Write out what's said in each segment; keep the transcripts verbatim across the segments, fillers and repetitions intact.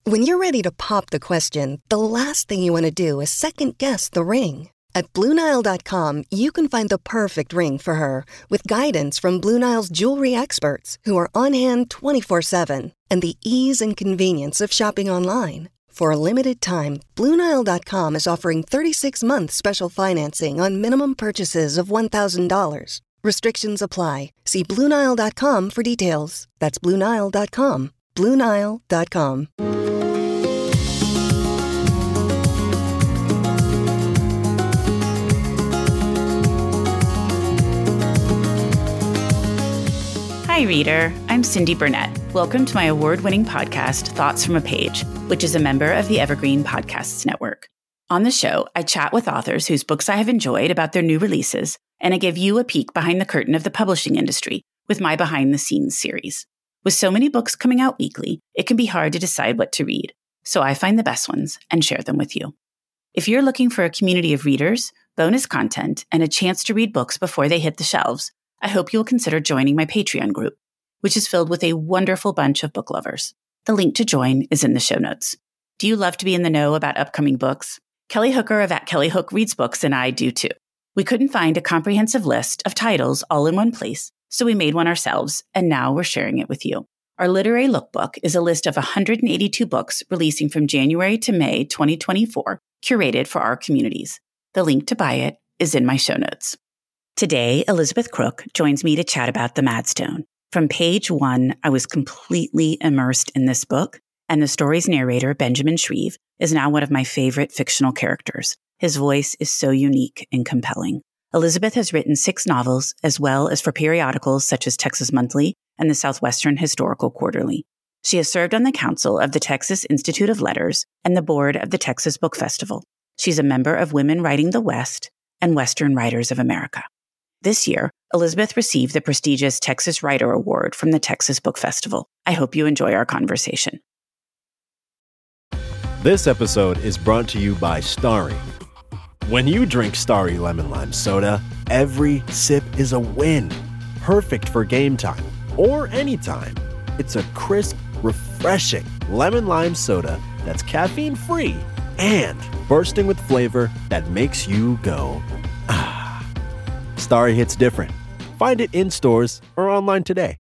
When you're ready to pop the question, the last thing you want to do is second-guess the ring. At Blue Nile dot com, you can find the perfect ring for her with guidance from Blue Nile's jewelry experts who are on-hand twenty-four seven and the ease and convenience of shopping online. For a limited time, Blue Nile dot com is offering thirty-six month special financing on minimum purchases of one thousand dollars. Restrictions apply. See Blue Nile dot com for details. That's Blue Nile dot com. Blue Nile dot com. Hi, reader. I'm Cindy Burnett. Welcome to my award-winning podcast, Thoughts from a Page, which is a member of the Evergreen Podcasts Network. On the show, I chat with authors whose books I have enjoyed about their new releases, and I give you a peek behind the curtain of the publishing industry with my behind-the-scenes series. With so many books coming out weekly, it can be hard to decide what to read, so I find the best ones and share them with you. If you're looking for a community of readers, bonus content, and a chance to read books before they hit the shelves, I hope you'll consider joining my Patreon group, which is filled with a wonderful bunch of book lovers. The link to join is in the show notes. Do you love to be in the know about upcoming books? Kelly Hooker of At Kelly Hook Reads Books and I do too. We couldn't find a comprehensive list of titles all in one place, so we made one ourselves, and now we're sharing it with you. Our literary lookbook is a list of one hundred eighty-two books releasing from January to May twenty twenty-four, curated for our communities. The link to buy it is in my show notes. Today, Elizabeth Crook joins me to chat about The Madstone. From page one, I was completely immersed in this book, and the story's narrator, Benjamin Shreve, is now one of my favorite fictional characters. His voice is so unique and compelling. Elizabeth has written six novels, as well as for periodicals such as Texas Monthly and the Southwestern Historical Quarterly. She has served on the council of the Texas Institute of Letters and the board of the Texas Book Festival. She's a member of Women Writing the West and Western Writers of America. This year, Elizabeth received the prestigious Texas Writer Award from the Texas Book Festival. I hope you enjoy our conversation. This episode is brought to you by Starry. When you drink Starry Lemon Lime Soda, every sip is a win. Perfect for game time or anytime. It's a crisp, refreshing lemon lime soda that's caffeine-free and bursting with flavor that makes you go, ah. Starry hits different. Find it in stores or online today.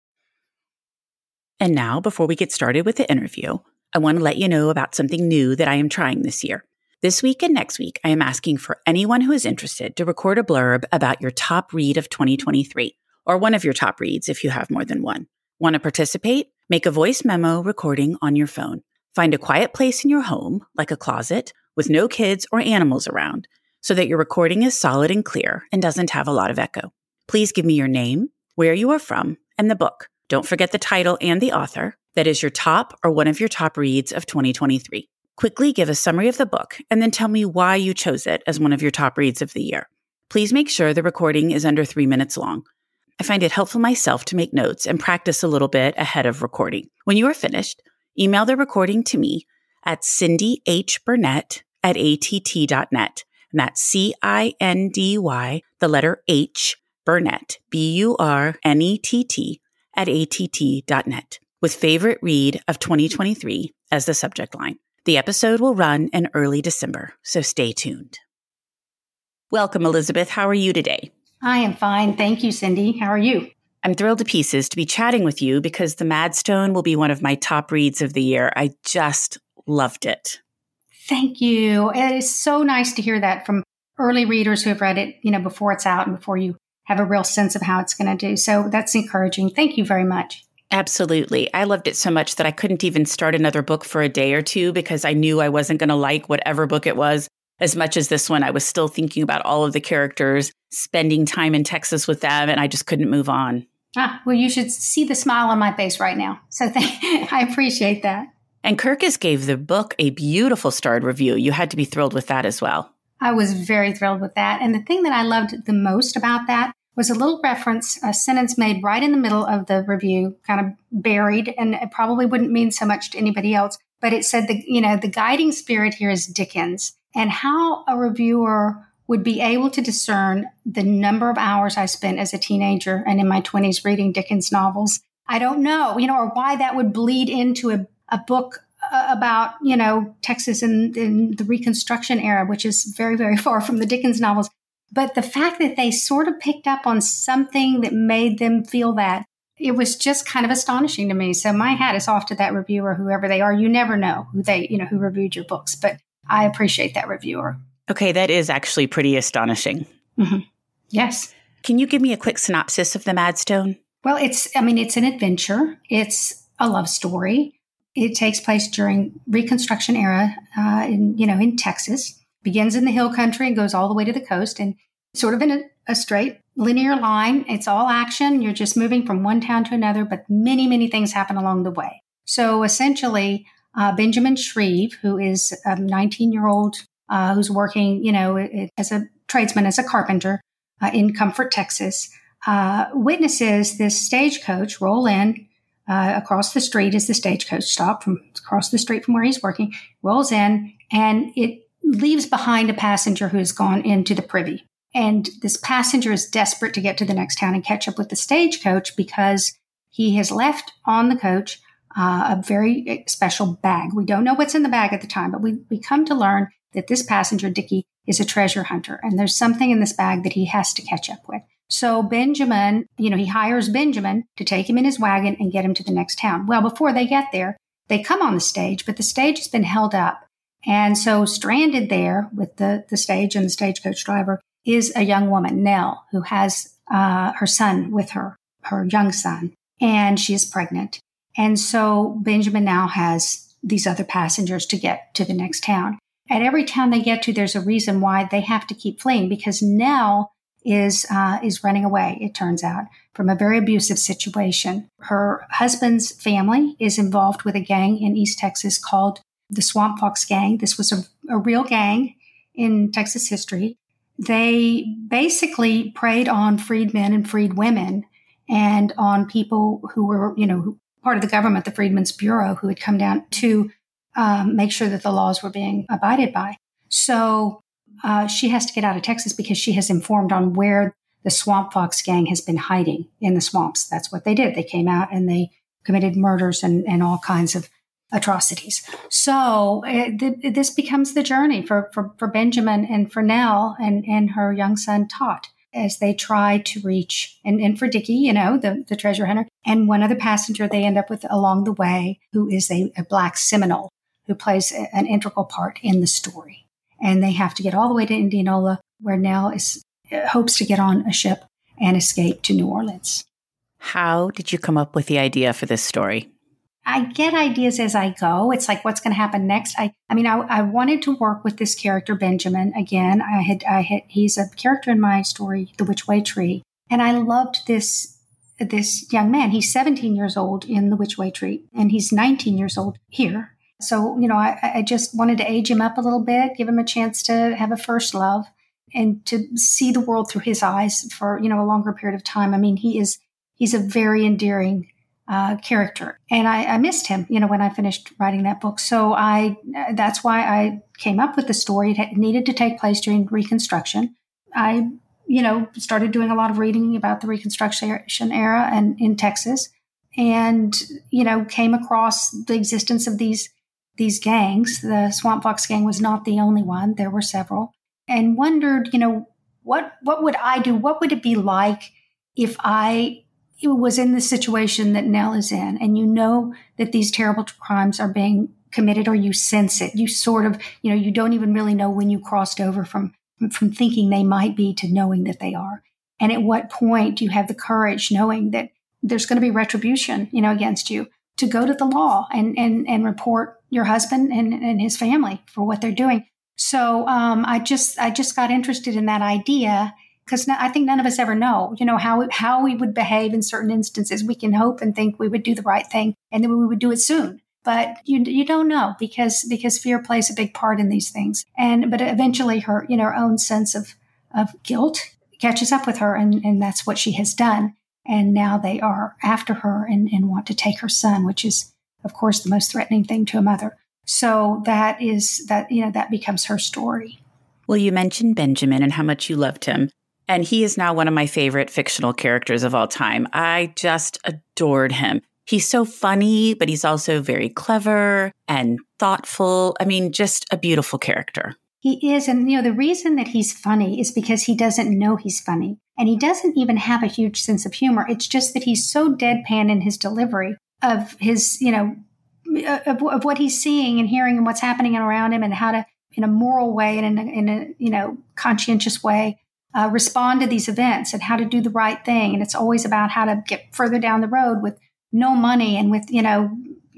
And now, before we get started with the interview, I want to let you know about something new that I am trying this year. This week and next week, I am asking for anyone who is interested to record a blurb about your top read of twenty twenty-three, or one of your top reads if you have more than one. Want to participate? Make a voice memo recording on your phone. Find a quiet place in your home, like a closet, with no kids or animals around, so that your recording is solid and clear and doesn't have a lot of echo. Please give me your name, where you are from, and the book. Don't forget the title and the author. That is your top or one of your top reads of twenty twenty-three. Quickly give a summary of the book and then tell me why you chose it as one of your top reads of the year. Please make sure the recording is under three minutes long. I find it helpful myself to make notes and practice a little bit ahead of recording. When you are finished, email the recording to me at cindy h burnett at a t t dot net. And that's C I N D Y, the letter H, Burnett, B U R N E T T, at A T T dot net, with favorite read of twenty twenty-three as the subject line. The episode will run in early December, so stay tuned. Welcome, Elizabeth. How are you today? I am fine. Thank you, Cindy. How are you? I'm thrilled to pieces to be chatting with you because The Madstone will be one of my top reads of the year. I just loved it. Thank you. It is so nice to hear that from early readers who have read it, you know, before it's out and before you have a real sense of how it's going to do. So that's encouraging. Thank you very much. Absolutely. I loved it so much that I couldn't even start another book for a day or two because I knew I wasn't going to like whatever book it was as much as this one. I was still thinking about all of the characters, spending time in Texas with them, and I just couldn't move on. Ah, well, you should see the smile on my face right now. So th- I appreciate that. And Kirkus gave the book a beautiful starred review. You had to be thrilled with that as well. I was very thrilled with that. And the thing that I loved the most about that was a little reference, a sentence made right in the middle of the review, kind of buried, and it probably wouldn't mean so much to anybody else. But it said, the, you know, the guiding spirit here is Dickens, and how a reviewer would be able to discern the number of hours I spent as a teenager and in my twenties reading Dickens novels. I don't know, you know, or why that would bleed into a, a book uh, about, you know, Texas in, in the Reconstruction era, which is very, very far from the Dickens novels. But the fact that they sort of picked up on something that made them feel that, it was just kind of astonishing to me. So my hat is off to that reviewer, whoever they are. You never know who they, you know, who reviewed your books, but I appreciate that reviewer. Okay, that is actually pretty astonishing. Mm-hmm. Yes. Can you give me a quick synopsis of The Madstone? Well, it's, I mean, it's an adventure. It's a love story. It takes place during Reconstruction era, uh, in, you know, in Texas. Begins in the hill country and goes all the way to the coast, and sort of in a, a straight linear line. It's all action. You're just moving from one town to another, but many, many things happen along the way. So essentially, uh, Benjamin Shreve, who is a nineteen-year-old uh, who's working, you know, as a tradesman, as a carpenter uh, in Comfort, Texas, uh, witnesses this stagecoach roll in uh, across the street as the stagecoach stop from across the street from where he's working, rolls in, and it leaves behind a passenger who has gone into the privy. And this passenger is desperate to get to the next town and catch up with the stagecoach because he has left on the coach uh, a very special bag. We don't know what's in the bag at the time, but we, we come to learn that this passenger, Dickie, is a treasure hunter. And there's something in this bag that he has to catch up with. So Benjamin, you know, he hires Benjamin to take him in his wagon and get him to the next town. Well, before they get there, they come on the stage, but the stage has been held up. And so stranded there with the, the stage and the stagecoach driver is a young woman, Nell, who has uh, her son with her, her young son, and she is pregnant. And so Benjamin now has these other passengers to get to the next town. At every town they get to, there's a reason why they have to keep fleeing, because Nell is uh, is running away, it turns out, from a very abusive situation. Her husband's family is involved with a gang in East Texas called the Swamp Fox Gang. This was a, a real gang in Texas history. They basically preyed on freed men and freed women and on people who were, you know, part of the government, the Freedmen's Bureau, who had come down to um, make sure that the laws were being abided by. So uh, she has to get out of Texas because she has informed on where the Swamp Fox Gang has been hiding in the swamps. That's what they did. They came out and they committed murders and, and all kinds of atrocities. So it, th- this becomes the journey for, for, for Benjamin and for Nell and, and her young son, Tot, as they try to reach, and, and for Dickie, you know, the, the treasure hunter, and one other passenger they end up with along the way, who is a, a Black Seminole, who plays a, an integral part in the story. And they have to get all the way to Indianola, where Nell is uh, hopes to get on a ship and escape to New Orleans. How did you come up with the idea for this story? I get ideas as I go. It's like, what's going to happen next? I, I mean, I, I wanted to work with this character, Benjamin. Again, I had, I had, he's a character in my story, The Which Way Tree. And I loved this, this young man. He's seventeen years old in The Which Way Tree, and he's nineteen years old here. So, you know, I, I just wanted to age him up a little bit, give him a chance to have a first love and to see the world through his eyes for, you know, a longer period of time. I mean, he is, he's a very endearing Uh, character. And I, I missed him, you know, when I finished writing that book. So I, that's why I came up with the story. It had, needed to take place during Reconstruction. I, you know, started doing a lot of reading about the Reconstruction era and in Texas, and, you know, came across the existence of these, these gangs. The Swamp Fox Gang was not the only one. There were several, and wondered, you know, what, what would I do? What would it be like if I it was in the situation that Nell is in, and you know that these terrible crimes are being committed, or you sense it. You sort of, you know, you don't even really know when you crossed over from, from thinking they might be to knowing that they are. And at what point do you have the courage, knowing that there's going to be retribution, you know, against you, to go to the law and, and, and report your husband and, and his family for what they're doing. So um, I just, I just got interested in that idea, because I think none of us ever know, you know, how how we would behave in certain instances. We can hope and think we would do the right thing and then we would do it soon. But you you don't know, because because fear plays a big part in these things. And but eventually her, you know, her own sense of, of guilt catches up with her, and, and that's what she has done. And now they are after her and, and want to take her son, which is, of course, the most threatening thing to a mother. So that is that, you know, that becomes her story. Well, you mentioned Benjamin and how much you loved him. And he is now one of my favorite fictional characters of all time. I just adored him. He's so funny, but he's also very clever and thoughtful. I mean, just a beautiful character. He is. And, you know, the reason that he's funny is because he doesn't know he's funny. And he doesn't even have a huge sense of humor. It's just that he's so deadpan in his delivery of his, you know, of, of what he's seeing and hearing and what's happening around him and how to, in a moral way and in a, in a you know, conscientious way, uh, respond to these events and how to do the right thing. And it's always about how to get further down the road with no money and with, you know,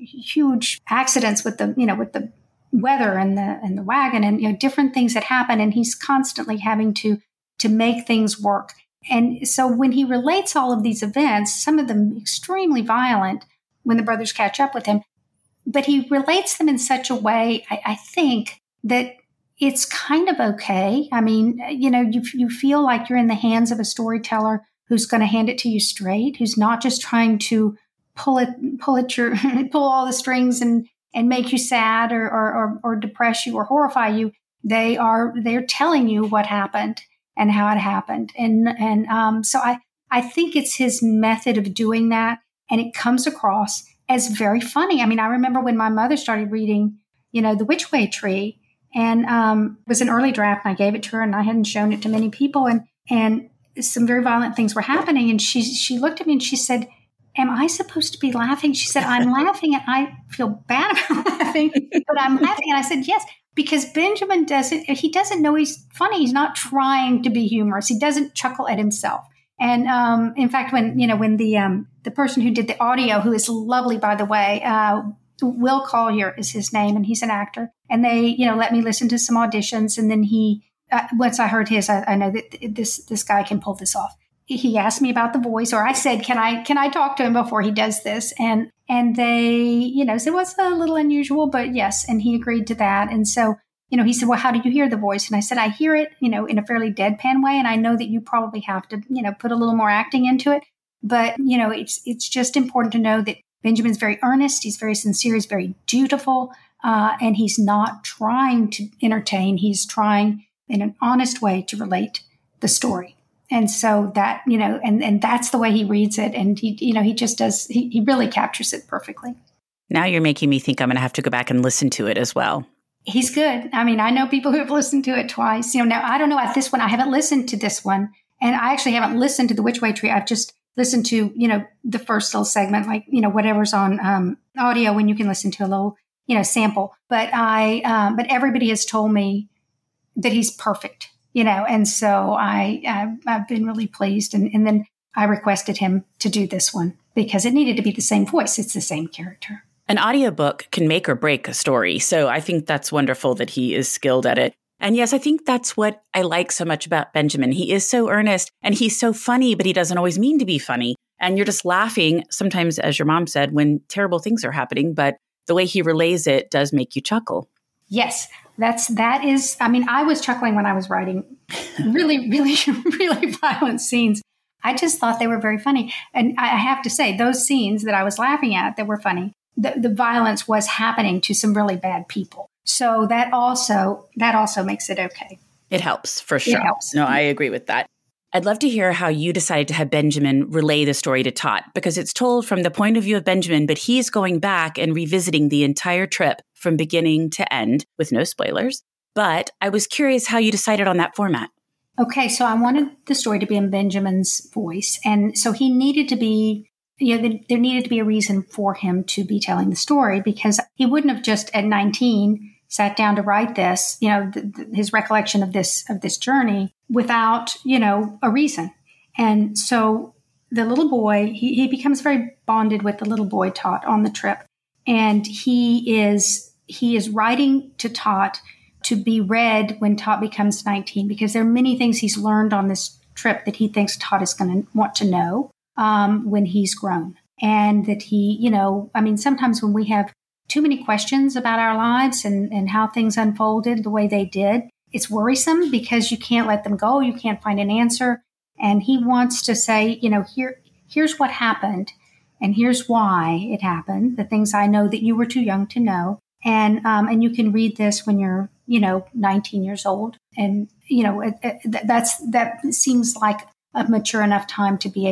huge accidents with the, you know, with the weather and the, and the wagon and, you know, different things that happen. And he's constantly having to, to make things work. And so when he relates all of these events, some of them extremely violent when the brothers catch up with him, but he relates them in such a way, I, I think, that it's kind of okay. I mean, you know, you you feel like you're in the hands of a storyteller who's going to hand it to you straight, who's not just trying to pull it, pull it your, pull all the strings and and make you sad or, or or or depress you or horrify you. They are they're telling you what happened and how it happened, and and um, so I I think it's his method of doing that, and it comes across as very funny. I mean, I remember when my mother started reading, you know, The Witch-Way Tree. And um, it was an early draft, and I gave it to her, and I hadn't shown it to many people. And and some very violent things were happening. And she she looked at me and she said, "Am I supposed to be laughing?" She said, "I'm laughing, and I feel bad about laughing, but I'm laughing." And I said, "Yes, because Benjamin doesn't. He doesn't know he's funny. He's not trying to be humorous. He doesn't chuckle at himself." And um, in fact, when you know when the um, the person who did the audio, who is lovely, by the way. Uh, Will Collier is his name, and he's an actor. And they, you know, let me listen to some auditions. And then he, uh, once I heard his, I, I know that this this guy can pull this off. He asked me about the voice, or I said, "Can I can I talk to him before he does this?" And and they, you know, said, "Well, it's a little unusual, but yes." And he agreed to that. And so, you know, he said, "Well, how do you hear the voice?" And I said, "I hear it, you know, in a fairly deadpan way, and I know that you probably have to, you know, put a little more acting into it. But you know, it's it's just important to know that Benjamin's very earnest. He's very sincere. He's very dutiful. Uh, and he's not trying to entertain. He's trying in an honest way to relate the story." And so that, you know, and, and that's the way he reads it. And he, you know, he just does, he, he really captures it perfectly. Now you're making me think I'm going to have to go back and listen to it as well. He's good. I mean, I know people who have listened to it twice. You know, now I don't know at this one. I haven't listened to this one. And I actually haven't listened to The Witch-Way Tree. I've just listen to, you know, the first little segment, like, you know, whatever's on um, audio when you can listen to a little, you know, sample. But I, um, but everybody has told me that he's perfect, you know, and so I, I've, I've been really pleased. And, and then I requested him to do this one because it needed to be the same voice. It's the same character. An audiobook can make or break a story. So I think that's wonderful that he is skilled at it. And yes, I think that's what I like so much about Benjamin. He is so earnest and he's so funny, but he doesn't always mean to be funny. And you're just laughing sometimes, as your mom said, when terrible things are happening. But the way he relays it does make you chuckle. Yes, that's that is. I mean, I was chuckling when I was writing really, really, really violent scenes. I just thought they were very funny. And I have to say, those scenes that I was laughing at that were funny, the, the violence was happening to some really bad people. So that also that also makes it okay. It helps, for sure. It helps. No, I agree with that. I'd love to hear how you decided to have Benjamin relay the story to Tot, because it's told from the point of view of Benjamin, but he's going back and revisiting the entire trip from beginning to end with no spoilers. But I was curious how you decided on that format. Okay, so I wanted the story to be in Benjamin's voice. And so he needed to be, you know, there, there needed to be a reason for him to be telling the story, because he wouldn't have just at nineteen sat down to write this, you know, th- th- his recollection of this, of this journey without, you know, a reason. And so the little boy, he, he becomes very bonded with the little boy Tot on the trip. And he is, he is writing to Tot to be read when Tot becomes nineteen, because there are many things he's learned on this trip that he thinks Tot is going to want to know um, when he's grown. And that he, you know, I mean, sometimes when we have too many questions about our lives and, and how things unfolded the way they did, it's worrisome because you can't let them go. You can't find an answer. And he wants to say, you know, here, here's what happened and here's why it happened. The things I know that you were too young to know. And, um, and you can read this when you're, you know, nineteen years old. And, you know, it, it, that's, that seems like a mature enough time to be able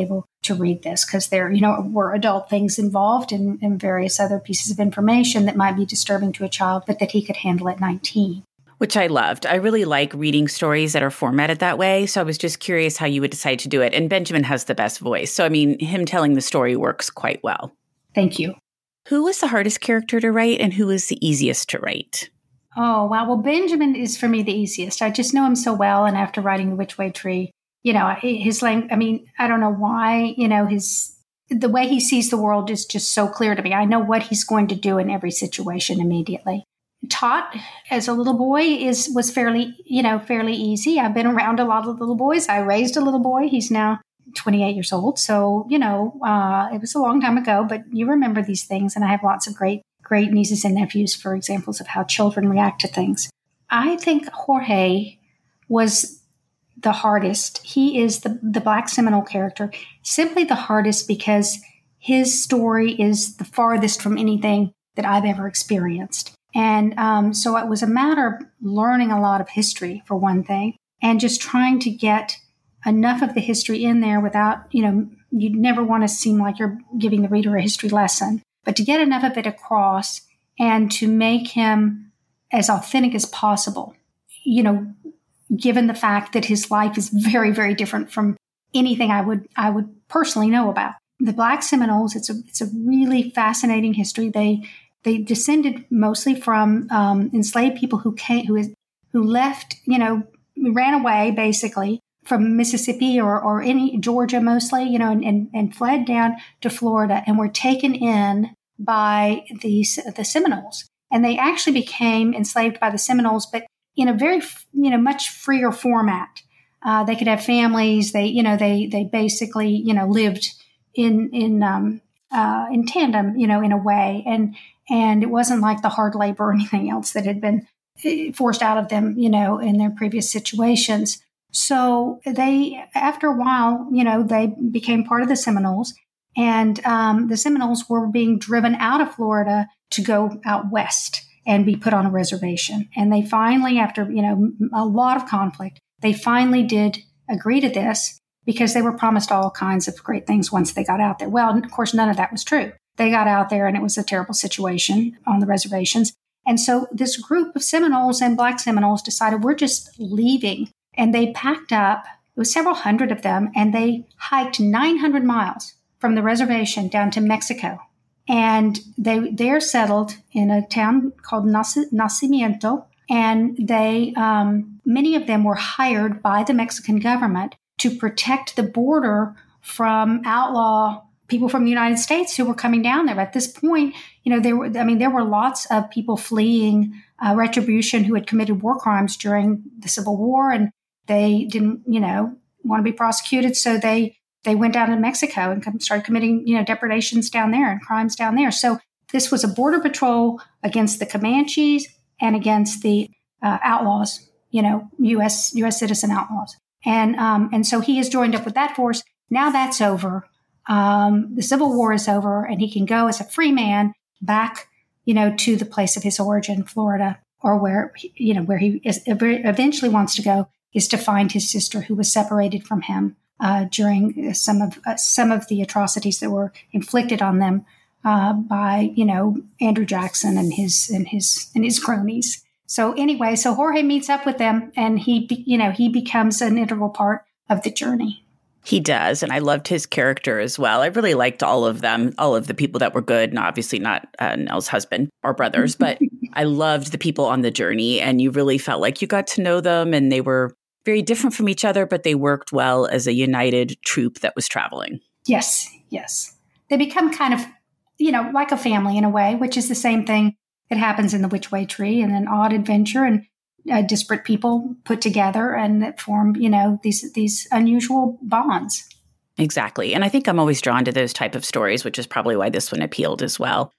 to read this because there, you know, were adult things involved and, and various other pieces of information that might be disturbing to a child, but that he could handle at nineteen. Which I loved. I really like reading stories that are formatted that way. So I was just curious how you would decide to do it. And Benjamin has the best voice. So, I mean, him telling the story works quite well. Thank you. Who was the hardest character to write and who was the easiest to write? Oh, wow. Well, Benjamin is for me the easiest. I just know him so well. And after writing The Which Way Tree, you know, his language, I mean, I don't know why, you know, his, the way he sees the world is just so clear to me. I know what he's going to do in every situation immediately. Taught as a little boy is, was fairly, you know, fairly easy. I've been around a lot of little boys. I raised a little boy. He's now twenty-eight years old. So, you know, uh, it was a long time ago, but you remember these things. And I have lots of great, great nieces and nephews for examples of how children react to things. I think Jorge was the hardest. He is the, the Black Seminole character, simply the hardest because his story is the farthest from anything that I've ever experienced. And um, so it was a matter of learning a lot of history, for one thing, and just trying to get enough of the history in there without, you know, you never want to seem like you're giving the reader a history lesson, but to get enough of it across and to make him as authentic as possible, you know, given the fact that his life is very, very different from anything I would I would personally know about. The Black Seminoles, it's a it's a really fascinating history. They they descended mostly from um, enslaved people who came who is who left, you know, ran away basically from Mississippi or or any Georgia mostly, you know, and, and, and fled down to Florida and were taken in by the the Seminoles. And they actually became enslaved by the Seminoles, but in a very, you know, much freer format. Uh, they could have families. They, you know, they they basically, you know, lived in in um, uh, in tandem, you know, in a way, and and it wasn't like the hard labor or anything else that had been forced out of them, you know, in their previous situations. So they, after a while, you know, they became part of the Seminoles, and um, the Seminoles were being driven out of Florida to go out west and be put on a reservation. And they finally, after, you know, a lot of conflict, they finally did agree to this because they were promised all kinds of great things once they got out there. Well, of course, none of that was true. They got out there and it was a terrible situation on the reservations. And so this group of Seminoles and Black Seminoles decided we're just leaving. And they packed up, it was several hundred of them, and they hiked nine hundred miles from the reservation down to Mexico. And they, they're settled in a town called Nacimiento. And they, um, many of them were hired by the Mexican government to protect the border from outlaw people from the United States who were coming down there. At this point, you know, there were, I mean, there were lots of people fleeing uh, retribution who had committed war crimes during the Civil War, and they didn't, you know, want to be prosecuted. So they, they went down to Mexico and started committing, you know, depredations down there and crimes down there. So this was a border patrol against the Comanches and against the uh, outlaws, you know, U S U S citizen outlaws. And um, and so he has joined up with that force. Now that's over. Um, the Civil War is over, and he can go as a free man back, you know, to the place of his origin, Florida, or where, you know, where he is, eventually wants to go is to find his sister who was separated from him uh, during some of uh, some of the atrocities that were inflicted on them uh, by, you know, Andrew Jackson and his and his and his cronies. So anyway, so Jorge meets up with them, and he, you know, he becomes an integral part of the journey. He does, and I loved his character as well. I really liked all of them, all of the people that were good, and obviously not uh, Nell's husband or brothers, but I loved the people on the journey, and you really felt like you got to know them, and they were very different from each other, but they worked well as a united troop that was traveling. Yes, yes. They become kind of, you know, like a family in a way, which is the same thing that happens in The Which Way Tree, and an odd adventure, and Uh, disparate people put together and that form, you know, these these unusual bonds. Exactly. And I think I'm always drawn to those type of stories, which is probably why this one appealed as well.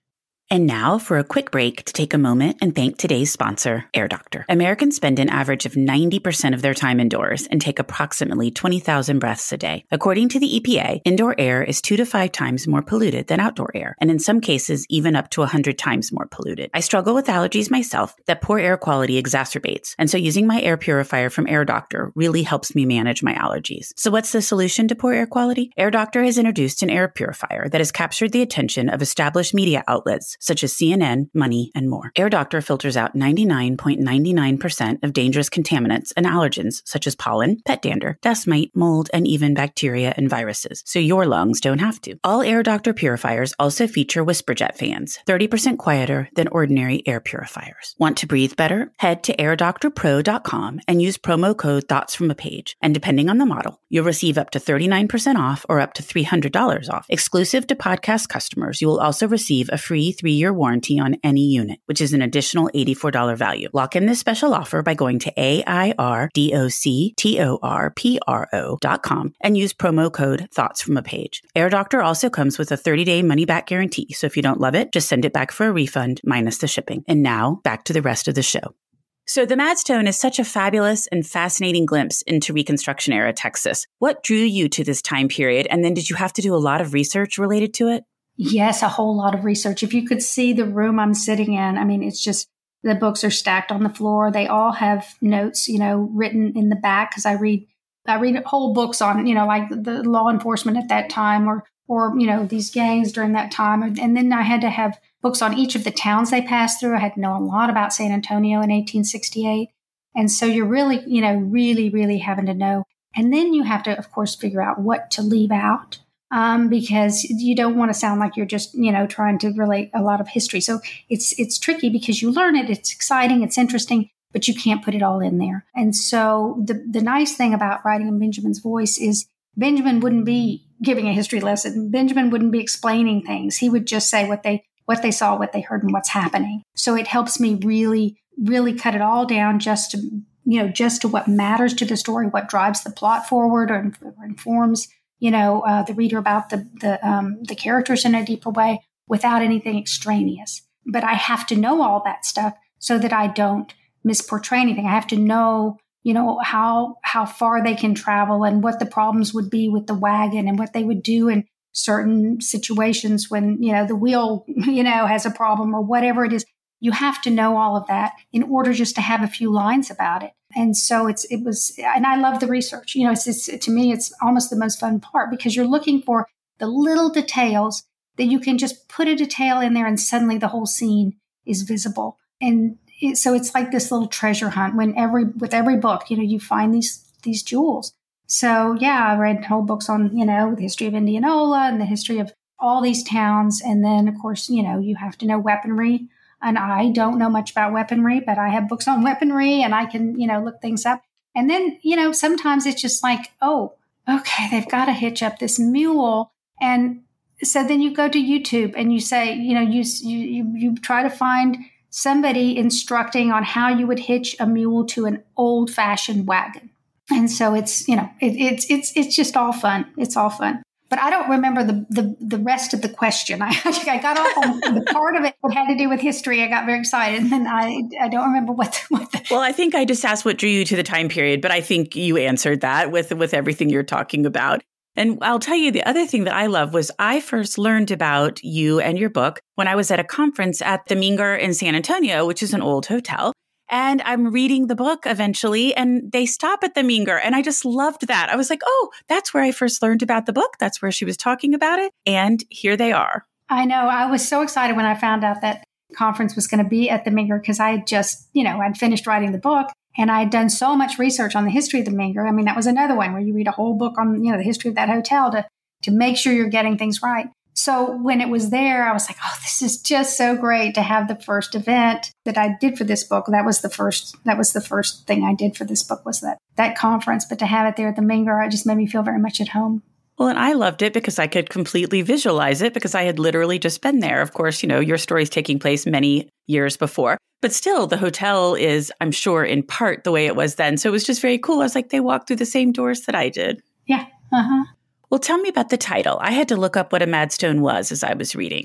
And now for a quick break to take a moment and thank today's sponsor, Air Doctor. Americans spend an average of ninety percent of their time indoors and take approximately twenty thousand breaths a day. According to the E P A, indoor air is two to five times more polluted than outdoor air, and in some cases, even up to one hundred times more polluted. I struggle with allergies myself that poor air quality exacerbates, and so using my air purifier from Air Doctor really helps me manage my allergies. So what's the solution to poor air quality? Air Doctor has introduced an air purifier that has captured the attention of established media outlets such as C N N, Money, and more. Air Doctor filters out ninety-nine point nine nine percent of dangerous contaminants and allergens such as pollen, pet dander, dust mite, mold, and even bacteria and viruses, so your lungs don't have to. All Air Doctor purifiers also feature WhisperJet fans, thirty percent quieter than ordinary air purifiers. Want to breathe better? Head to air doctor pro dot com and use promo code Thoughts from a Page, and depending on the model, you'll receive up to thirty-nine percent off or up to three hundred dollars off. Exclusive to podcast customers, you will also receive a free three-year warranty warranty on any unit, which is an additional eighty-four dollars value. Lock in this special offer by going to A I R D O C T O R P R O dot com and use promo code Thoughts from a Page. Air Doctor also comes with a thirty-day money-back guarantee, so if you don't love it, just send it back for a refund minus the shipping. And now, back to the rest of the show. So the Madstone is such a fabulous and fascinating glimpse into Reconstruction-era Texas. What drew you to this time period, and then did you have to do a lot of research related to it? Yes, a whole lot of research. If you could see the room I'm sitting in, I mean, it's just, the books are stacked on the floor. They all have notes, you know, written in the back, because I read, I read whole books on, you know, like the law enforcement at that time, or, or, you know, these gangs during that time. And then I had to have books on each of the towns they passed through. I had to know a lot about San Antonio in eighteen sixty-eight. And so you're really, you know, really, really having to know. And then you have to, of course, figure out what to leave out. Um, because you don't want to sound like you're just, you know, trying to relate a lot of history. So it's it's tricky because you learn it, it's exciting, it's interesting, but you can't put it all in there. And so the the nice thing about writing in Benjamin's voice is Benjamin wouldn't be giving a history lesson. Benjamin wouldn't be explaining things. He would just say what they what they saw, what they heard, and what's happening. So it helps me really, really cut it all down just to, you know, just to what matters to the story, what drives the plot forward or, or informs you know, uh, the reader about the the, um, the characters in a deeper way without anything extraneous. But I have to know all that stuff so that I don't misportray anything. I have to know, you know, how how far they can travel and what the problems would be with the wagon and what they would do in certain situations when, you know, the wheel, you know, has a problem or whatever it is. You have to know all of that in order just to have a few lines about it. And so it's, it was, and I love the research. You know, it's, it's, to me, it's almost the most fun part because you're looking for the little details that you can just put a detail in there and suddenly the whole scene is visible. And it, so it's like this little treasure hunt when every, with every book, you know, you find these, these jewels. So yeah, I read whole books on, you know, the history of Indianola and the history of all these towns. And then of course, you know, you have to know weaponry. And I don't know much about weaponry, but I have books on weaponry and I can, you know, look things up. And then, you know, sometimes it's just like, oh, okay, they've got to hitch up this mule. And so then you go to YouTube and you say, you know, you, you, you try to find somebody instructing on how you would hitch a mule to an old fashioned wagon. And so it's, you know, it, it's, it's, it's just all fun. It's all fun. But I don't remember the, the, the rest of the question. I, I got off on the part of it that had to do with history. I got very excited, and then I I don't remember what the, what the Well, I think I just asked what drew you to the time period, but I think you answered that with with everything you're talking about. And I'll tell you, the other thing that I love was I first learned about you and your book when I was at a conference at the Menger in San Antonio, which is an old hotel. And I'm reading the book eventually, and they stop at the Menger. And I just loved that. I was like, oh, that's where I first learned about the book. That's where she was talking about it. And here they are. I know. I was so excited when I found out that conference was going to be at the Menger because I had just, you know, I'd finished writing the book and I'd done so much research on the history of the Menger. I mean, that was another one where you read a whole book on, you know, the history of that hotel to, to make sure you're getting things right. So when it was there, I was like, oh, this is just so great to have the first event that I did for this book. That was the first, that was the first thing I did for this book was that, that conference. But to have it there at the Menger, it just made me feel very much at home. Well, and I loved it because I could completely visualize it because I had literally just been there. Of course, you know, your story's taking place many years before, but still the hotel is, I'm sure, in part the way it was then. So it was just very cool. I was like, they walked through the same doors that I did. Yeah. Uh-huh. Well, tell me about the title. I had to look up what a Madstone was as I was reading.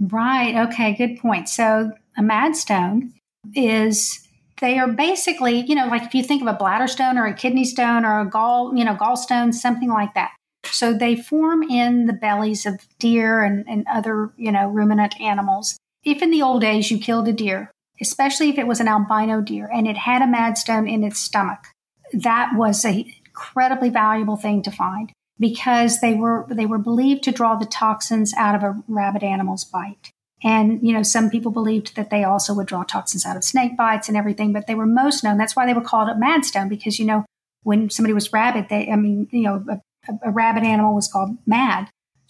Right. Okay. Good point. So a madstone is, they are basically, you know, like if you think of a bladder stone or a kidney stone or a gall, you know, gallstone, something like that. So they form in the bellies of deer and, and other, you know, ruminant animals. If in the old days you killed a deer, especially if it was an albino deer and it had a madstone in its stomach, that was an incredibly valuable thing to find, because they were they were believed to draw the toxins out of a rabid animal's bite. And, you know, some people believed that they also would draw toxins out of snake bites and everything, but they were most known. That's why they were called a madstone, because, you know, when somebody was rabid, they, I mean, you know, a, a rabid animal was called mad.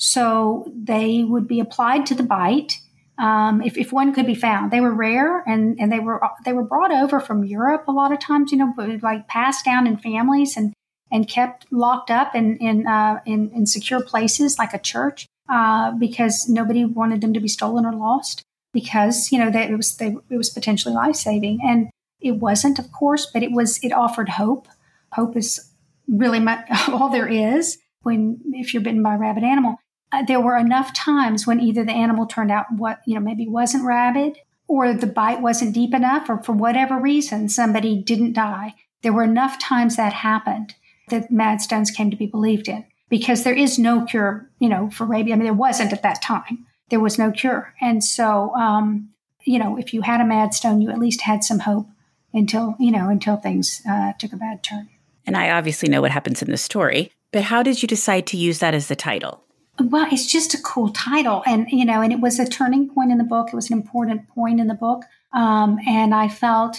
So they would be applied to the bite. Um, if, if one could be found, they were rare, and, and they were they were brought over from Europe a lot of times, you know, like passed down in families and, and kept locked up in in, uh, in in secure places like a church, uh, because nobody wanted them to be stolen or lost, because, you know, that it was they, it was potentially life saving, and it wasn't, of course, but it was it offered hope. Hope is really much all there is when if you're bitten by a rabid animal. Uh, there were enough times when either the animal turned out what, you know, maybe wasn't rabid, or the bite wasn't deep enough, or for whatever reason, somebody didn't die. There were enough times that happened that madstones came to be believed in, because there is no cure, you know, for rabies. I mean, there wasn't at that time. There was no cure. And so, um, you know, if you had a madstone, you at least had some hope until, you know, until things uh, took a bad turn. And I obviously know what happens in the story, but how did you decide to use that as the title? Well, it's just a cool title. And, you know, and it was a turning point in the book. It was an important point in the book. Um, and I felt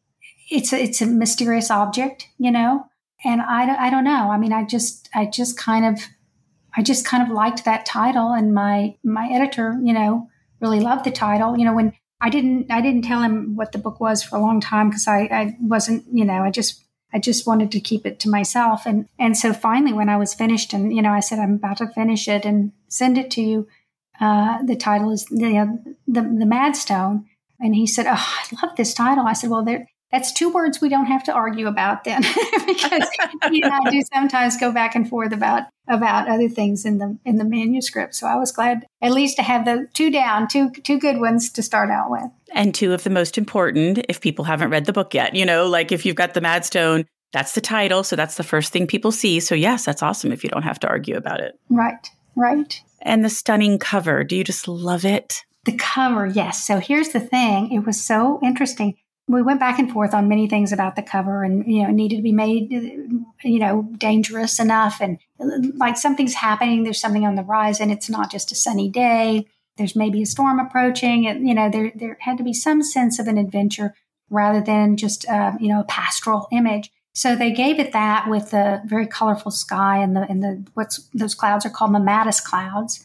it's a, it's a mysterious object, you know, and I, I don't know. I mean, I just, I just kind of, I just kind of liked that title, and my, my editor, you know, really loved the title. You know, when I didn't, I didn't tell him what the book was for a long time, because I, I wasn't, you know, I just, I just wanted to keep it to myself. And, and so finally, when I was finished and, you know, I said, I'm about to finish it and send it to you. Uh, the title is you know, the, the Madstone. And he said, oh, I love this title. I said, well, there, that's two words we don't have to argue about then, because, you know, I do sometimes go back and forth about, about other things in the, in the manuscript. So I was glad at least to have the two down, two, two good ones to start out with. And two of the most important, if people haven't read the book yet, you know, like if you've got the Madstone, that's the title. So that's the first thing people see. So yes, that's awesome if you don't have to argue about it. Right, right. And the stunning cover. Do you just love it? The cover, yes. So here's the thing. It was so interesting. We went back and forth on many things about the cover, and, you know, it needed to be made, you know, dangerous enough. And like something's happening, there's something on the rise, and it's not just a sunny day. There's maybe a storm approaching. And, you know, there, there had to be some sense of an adventure rather than just, uh, you know, a pastoral image. So they gave it that with the very colorful sky and the, and the, what's, those clouds are called mammatus clouds,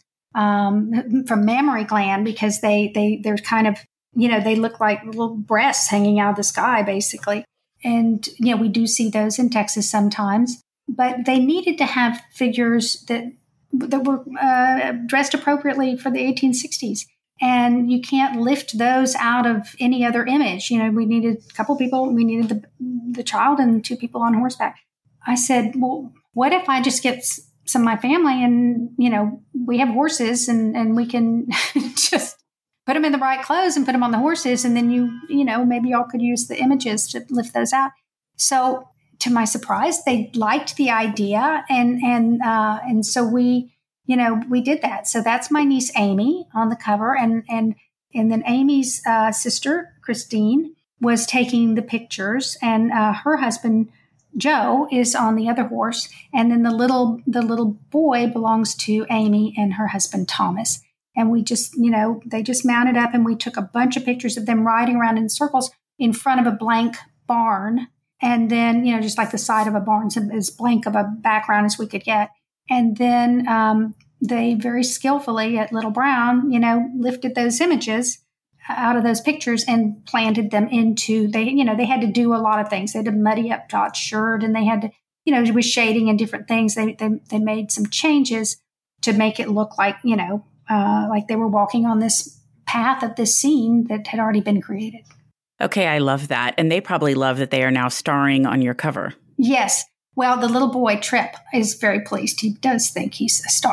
um, from mammary gland, because they, they, they're kind of, you know, they look like little breasts hanging out of the sky, basically. And, you know, we do see those in Texas sometimes, but they needed to have figures that, that were uh, dressed appropriately for the eighteen sixties. And you can't lift those out of any other image. You know, we needed a couple people, we needed the, the child and two people on horseback. I said, well, what if I just get some of my family and, you know, we have horses and, and we can just put them in the right clothes and put them on the horses. And then you, you know, maybe y'all could use the images to lift those out. So to my surprise, they liked the idea. And, and, uh, and so we, you know, we did that. So that's my niece, Amy, on the cover. And, and, and then Amy's uh, sister, Christine, was taking the pictures, and uh, her husband, Joe, is on the other horse. And then the little, the little boy belongs to Amy and her husband, Thomas. And we just, you know, they just mounted up, and we took a bunch of pictures of them riding around in circles in front of a blank barn. And then, you know, just like the side of a barn, so as blank of a background as we could get. And then um, they very skillfully at Little Brown, you know, lifted those images out of those pictures and planted them into, they, you know, they had to do a lot of things. They had to muddy up Dot's shirt, and they had to, you know, with shading and different things, they, they, they made some changes to make it look like, you know, uh, like they were walking on this path of this scene that had already been created. Okay, I love that. And they probably love that they are now starring on your cover. Yes. Well, the little boy, Trip, is very pleased. He does think he's a star.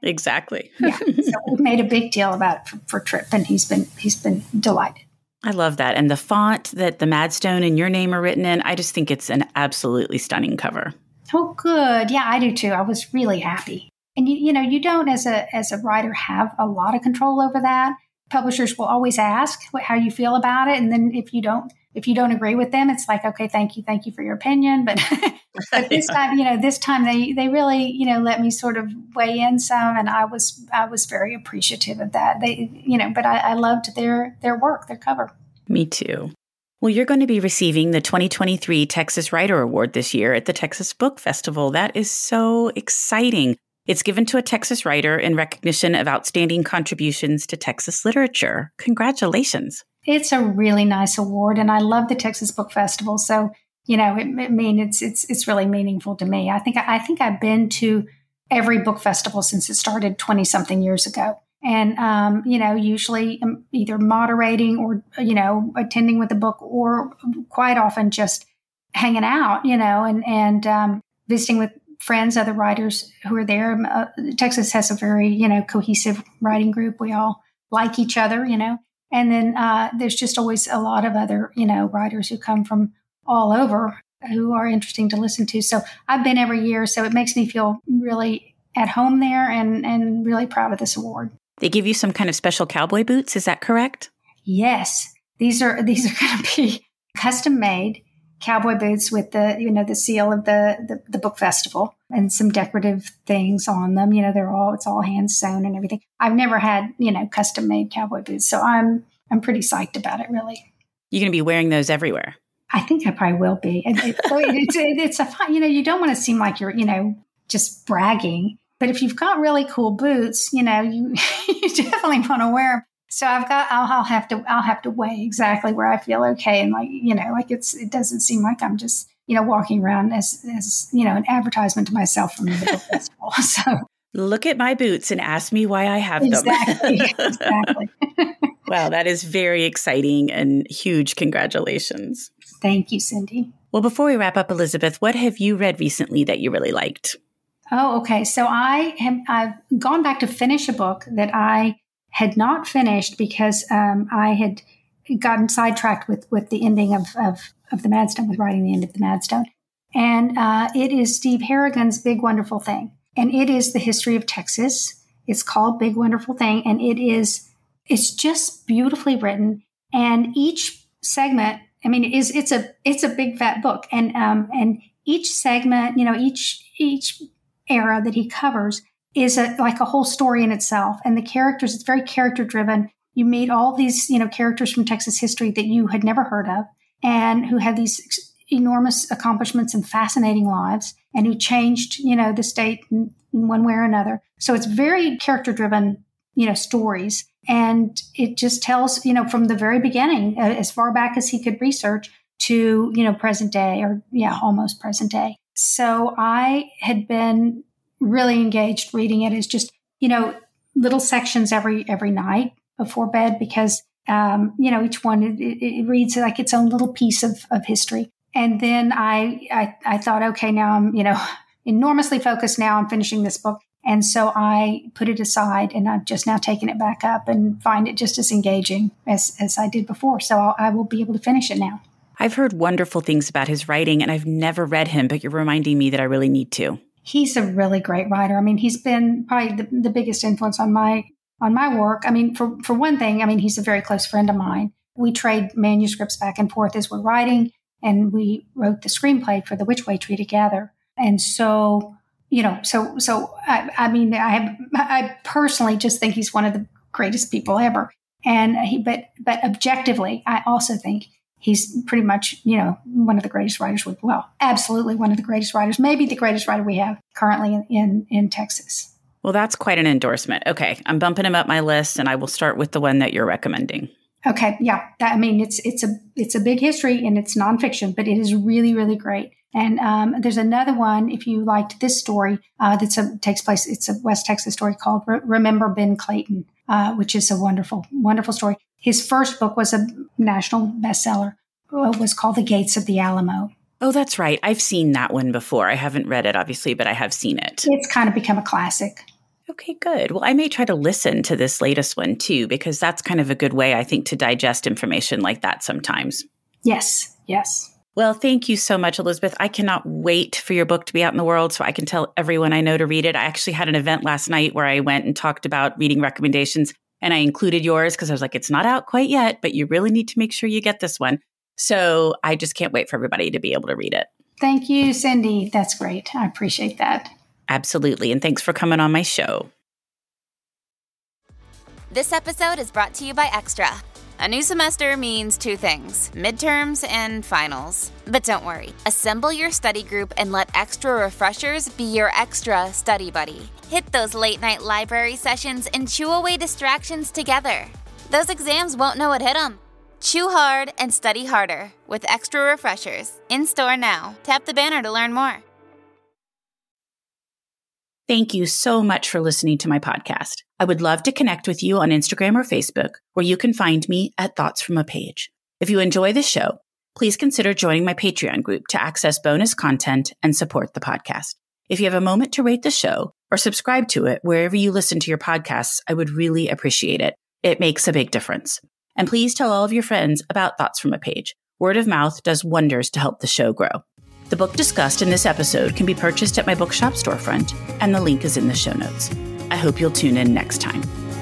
Exactly. Yeah. So we made a big deal about it for, for Trip, and he's been he's been delighted. I love that. And the font that the Madstone and your name are written in, I just think it's an absolutely stunning cover. Oh, good. Yeah, I do too. I was really happy. And you, you know, you don't as a as a writer have a lot of control over that. Publishers will always ask what, how you feel about it, and then if you don't if you don't agree with them, it's like, okay, thank you, thank you for your opinion. But but this time, you know, this time they they really you know let me sort of weigh in some, and I was I was very appreciative of that. They you know, but I, I loved their their work, their cover. Me too. Well, you're going to be receiving the twenty twenty-three Texas Writer Award this year at the Texas Book Festival. That is so exciting. It's given to a Texas writer in recognition of outstanding contributions to Texas literature. Congratulations. It's a really nice award, and I love the Texas Book Festival. So, you know, it, it mean it's it's it's really meaningful to me. I think I think I've been to every book festival since it started twenty something years ago. And, um, you know, usually I'm either moderating or, you know, attending with a book, or quite often just hanging out, you know, and, and um, visiting with friends, other writers who are there. Uh, Texas has a very, you know, cohesive writing group. We all like each other, you know. And then uh, there's just always a lot of other, you know, writers who come from all over who are interesting to listen to. So I've been every year. So it makes me feel really at home there, and, and really proud of this award. They give you some kind of special cowboy boots. Is that correct? Yes. These are these are going to be custom made cowboy boots with the, you know, the seal of the, the, the book festival, and some decorative things on them. You know, they're all, it's all hand sewn and everything. I've never had, you know, custom made cowboy boots. So I'm, I'm pretty psyched about it, really. You're going to be wearing those everywhere. I think I probably will be. It, it, it's, it, it's a fun, you know, you don't want to seem like you're, you know, just bragging. But if you've got really cool boots, you know, you, you definitely want to wear them. So I've got, I'll, I'll have to, I'll have to weigh exactly where I feel okay. And like, you know, like it's, it doesn't seem like I'm just, you know, walking around as, as, you know, an advertisement to myself from the book festival. So look at my boots and ask me why I have exactly, them. Exactly. Wow. That is very exciting, and huge congratulations. Thank you, Cindy. Well, before we wrap up, Elizabeth, what have you read recently that you really liked? Oh, okay. So I have, I've gone back to finish a book that I had not finished because um, I had gotten sidetracked with, with the ending of, of, of the Madstone, with writing the end of the Madstone. And uh, it is Steve Harrigan's Big Wonderful Thing. And it is the history of Texas. It's called Big Wonderful Thing. And it is, it's just beautifully written. And each segment, I mean, it is, it's a, it's a big fat book. And, um, and each segment, you know, each, each era that he covers is a, like a whole story in itself. And the characters, it's very character driven. You meet all these, you know, characters from Texas history that you had never heard of, and who have these enormous accomplishments and fascinating lives, and who changed, you know, the state in, in one way or another. So it's very character driven, you know, stories. And it just tells, you know, from the very beginning, uh, as far back as he could research, to, you know, present day, or yeah, almost present day. So I had been really engaged reading it as just, you know, little sections every every night before bed, because, um, you know, each one, it, it reads like its own little piece of, of history. And then I, I I thought, okay, now I'm, you know, enormously focused now on finishing this book. And so I put it aside, and I've just now taken it back up and find it just as engaging as, as I did before. So I'll, I will be able to finish it now. I've heard wonderful things about his writing, and I've never read him, but you're reminding me that I really need to. He's a really great writer. I mean, he's been probably the, the biggest influence on my on my work. I mean, for, for one thing, I mean, he's a very close friend of mine. We trade manuscripts back and forth as we're writing, and we wrote the screenplay for The Which Way Tree together. And so, you know, so so I, I mean, I have, I personally just think he's one of the greatest people ever. And he, but but objectively, I also think he's pretty much, you know, one of the greatest writers. With, well, absolutely one of the greatest writers, maybe the greatest writer we have currently in, in, in Texas. Well, that's quite an endorsement. Okay, I'm bumping him up my list, and I will start with the one that you're recommending. Okay, yeah. That, I mean, it's it's a it's a big history, and it's nonfiction, but it is really, really great. And um, there's another one, if you liked this story, uh, that's a, takes place, it's a West Texas story called Re- Remember Ben Clayton, uh, which is a wonderful, wonderful story. His first book was a national bestseller. It was called The Gates of the Alamo. Oh, that's right. I've seen that one before. I haven't read it, obviously, but I have seen it. It's kind of become a classic. Okay, good. Well, I may try to listen to this latest one too, because that's kind of a good way, I think, to digest information like that sometimes. Yes, yes. Well, thank you so much, Elizabeth. I cannot wait for your book to be out in the world so I can tell everyone I know to read it. I actually had an event last night where I went and talked about reading recommendations, and I included yours because I was like, it's not out quite yet, but you really need to make sure you get this one. So I just can't wait for everybody to be able to read it. Thank you, Cindy. That's great. I appreciate that. Absolutely. And thanks for coming on my show. This episode is brought to you by Extra. A new semester means two things, midterms and finals. But don't worry, assemble your study group and let Extra Refreshers be your extra study buddy. Hit those late night library sessions and chew away distractions together. Those exams won't know what hit them. Chew hard and study harder with Extra Refreshers. In store now. Tap the banner to learn more. Thank you so much for listening to my podcast. I would love to connect with you on Instagram or Facebook, where you can find me at Thoughts from a Page. If you enjoy the show, please consider joining my Patreon group to access bonus content and support the podcast. If you have a moment to rate the show or subscribe to it wherever you listen to your podcasts, I would really appreciate it. It makes a big difference. And please tell all of your friends about Thoughts from a Page. Word of mouth does wonders to help the show grow. The book discussed in this episode can be purchased at my bookshop storefront, and the link is in the show notes. I hope you'll tune in next time.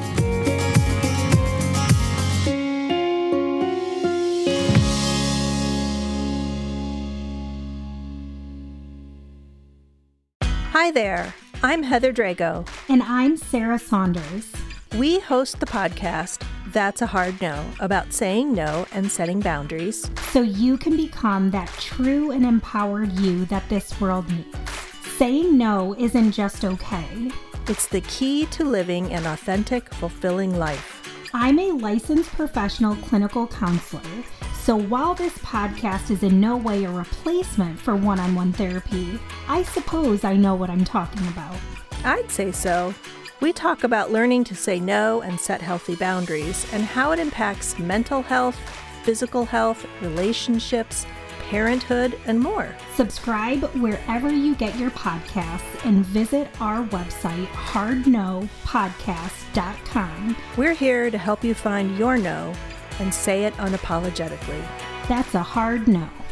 Hi there, I'm Heather Drago. And I'm Sarah Saunders. We host the podcast, That's a Hard No, about saying no and setting boundaries. So you can become that true and empowered you that this world needs. Saying no isn't just okay. It's the key to living an authentic, fulfilling life. I'm a licensed professional clinical counselor, so while this podcast is in no way a replacement for one-on-one therapy, I suppose I know what I'm talking about. I'd say so. We talk about learning to say no and set healthy boundaries and how it impacts mental health, physical health, relationships, parenthood, and more. Subscribe wherever you get your podcasts and visit our website, hard no podcast dot com. We're here to help you find your no and say it unapologetically. That's a hard no.